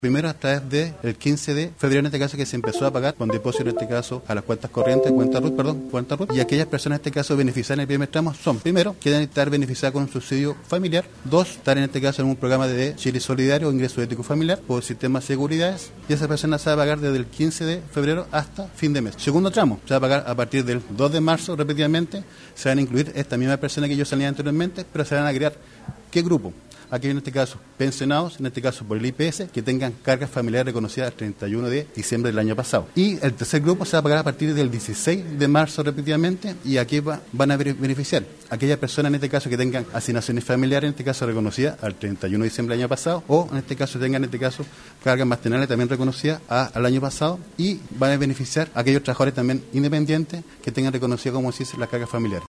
Primero a través del 15 de febrero, en este caso, que se empezó a pagar con depósito, en este caso, a las cuentas corrientes, cuenta RUT, y aquellas personas, en este caso, beneficiadas en el primer tramo son, primero, que deben estar beneficiadas con un subsidio familiar, dos, estar en este caso en un programa de Chile Solidario o ingreso ético familiar por sistema de seguridades, y esa persona se va a pagar desde el 15 de febrero hasta fin de mes. Segundo tramo, se va a pagar a partir del 2 de marzo, repetidamente, se van a incluir esta misma persona que yo salía anteriormente, pero se van a crear, ¿qué grupo? Aquellos en este caso pensionados, en este caso por el IPS, que tengan cargas familiares reconocidas el 31 de diciembre del año pasado. Y el tercer grupo se va a pagar a partir del 16 de marzo repetidamente, y aquí van a beneficiar aquellas personas en este caso que tengan asignaciones familiares, en este caso reconocidas al 31 de diciembre del año pasado, o en este caso tengan en este caso cargas maternales también reconocidas al año pasado, y van a beneficiar a aquellos trabajadores también independientes que tengan reconocidas, como se dice, las cargas familiares.